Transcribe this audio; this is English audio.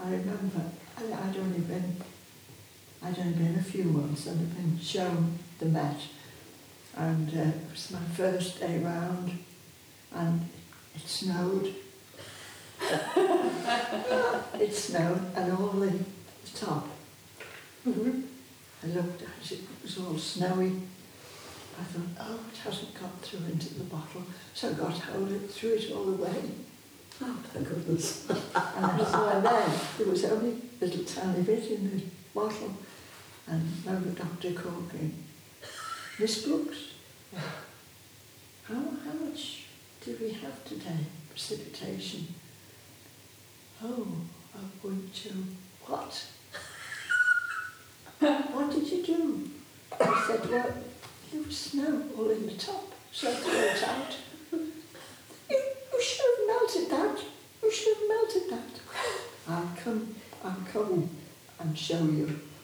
I remember I'd only been a few months and I'd been shown the Met, and it was my first day round, and it snowed. It snowed, and all the top. I looked at it, it was all snowy. I thought, oh, it hasn't got through into the bottle, so I got hold of it, threw it all away. Oh, thank goodness. And then there was only a little tiny bit in the bottle, and now the doctor called me, Miss Brooks, how much do we have today? Precipitation. Oh, 0.2. What? What did you do? I said, well, there was snow all in the top, so I threw it out. You should have melted that. You should have melted that. I'll come and show you.